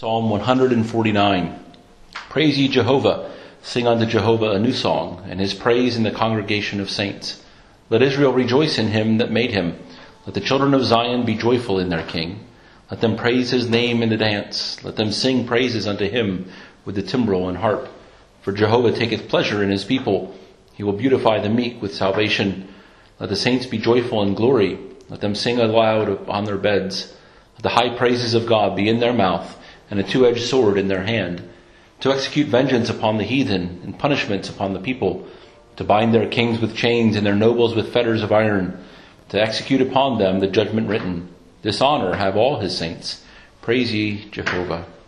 Psalm 149. Praise ye Jehovah. Sing unto Jehovah a new song, and his praise in the congregation of saints. Let Israel rejoice in him that made him. Let the children of Zion be joyful in their king. Let them praise his name in the dance. Let them sing praises unto him with the timbrel and harp. For Jehovah taketh pleasure in his people. He will beautify the meek with salvation. Let the saints be joyful in glory. Let them sing aloud upon their beds. Let the high praises of God be in their mouth, and a two-edged sword in their hand, to execute vengeance upon the heathen, and punishments upon the people, to bind their kings with chains, and their nobles with fetters of iron, to execute upon them the judgment written. This honor have all his saints. Praise ye Jehovah.